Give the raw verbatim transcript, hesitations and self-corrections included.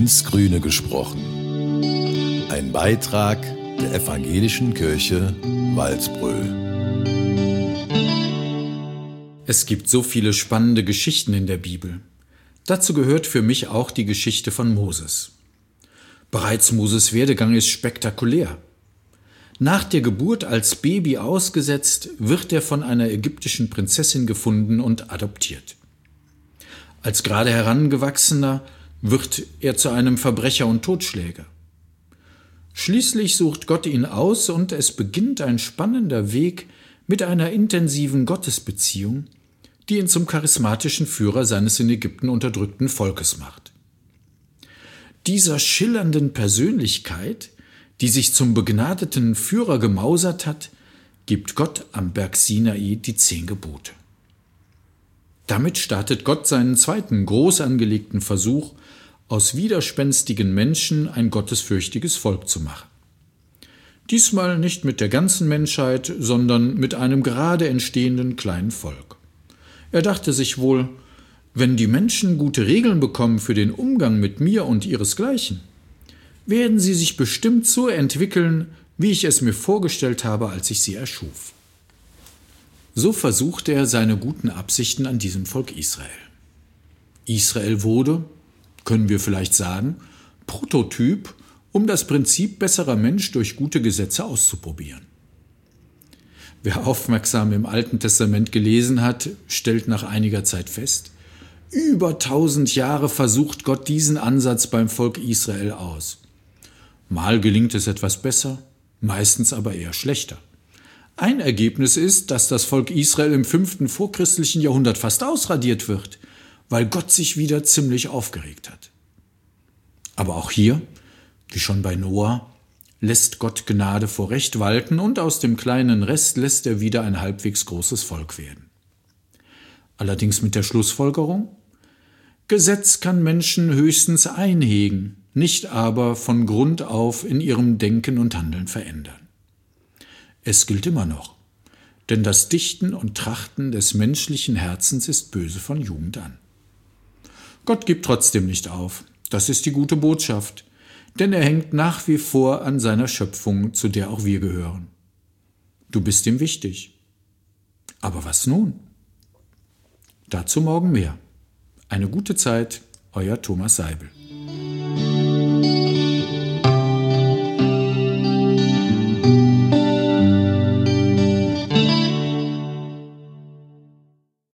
ins Grüne gesprochen. Ein Beitrag der Evangelischen Kirche Walsbröl. Es gibt so viele spannende Geschichten in der Bibel. Dazu gehört für mich auch die Geschichte von Moses. Bereits Moses' Werdegang ist spektakulär. Nach der Geburt als Baby ausgesetzt, wird er von einer ägyptischen Prinzessin gefunden und adoptiert. Als gerade Herangewachsener wird er zu einem Verbrecher und Totschläger. Schließlich sucht Gott ihn aus und es beginnt ein spannender Weg mit einer intensiven Gottesbeziehung, die ihn zum charismatischen Führer seines in Ägypten unterdrückten Volkes macht. Dieser schillernden Persönlichkeit, die sich zum begnadeten Führer gemausert hat, gibt Gott am Berg Sinai die zehn Gebote. Damit startet Gott seinen zweiten groß angelegten Versuch, aus widerspenstigen Menschen ein gottesfürchtiges Volk zu machen. Diesmal nicht mit der ganzen Menschheit, sondern mit einem gerade entstehenden kleinen Volk. Er dachte sich wohl, wenn die Menschen gute Regeln bekommen für den Umgang mit mir und ihresgleichen, werden sie sich bestimmt so entwickeln, wie ich es mir vorgestellt habe, als ich sie erschuf. So versuchte er seine guten Absichten an diesem Volk Israel. Israel wurde, können wir vielleicht sagen, Prototyp, um das Prinzip besserer Mensch durch gute Gesetze auszuprobieren. Wer aufmerksam im Alten Testament gelesen hat, stellt nach einiger Zeit fest, über tausend Jahre versucht Gott diesen Ansatz beim Volk Israel aus. Mal gelingt es etwas besser, meistens aber eher schlechter. Ein Ergebnis ist, dass das Volk Israel im fünften vorchristlichen Jahrhundert fast ausradiert wird, weil Gott sich wieder ziemlich aufgeregt hat. Aber auch hier, wie schon bei Noah, lässt Gott Gnade vor Recht walten und aus dem kleinen Rest lässt er wieder ein halbwegs großes Volk werden. Allerdings mit der Schlussfolgerung: Gesetz kann Menschen höchstens einhegen, nicht aber von Grund auf in ihrem Denken und Handeln verändern. Es gilt immer noch, denn das Dichten und Trachten des menschlichen Herzens ist böse von Jugend an. Gott gibt trotzdem nicht auf, das ist die gute Botschaft, denn er hängt nach wie vor an seiner Schöpfung, zu der auch wir gehören. Du bist ihm wichtig. Aber was nun? Dazu morgen mehr. Eine gute Zeit, euer Thomas Seibel.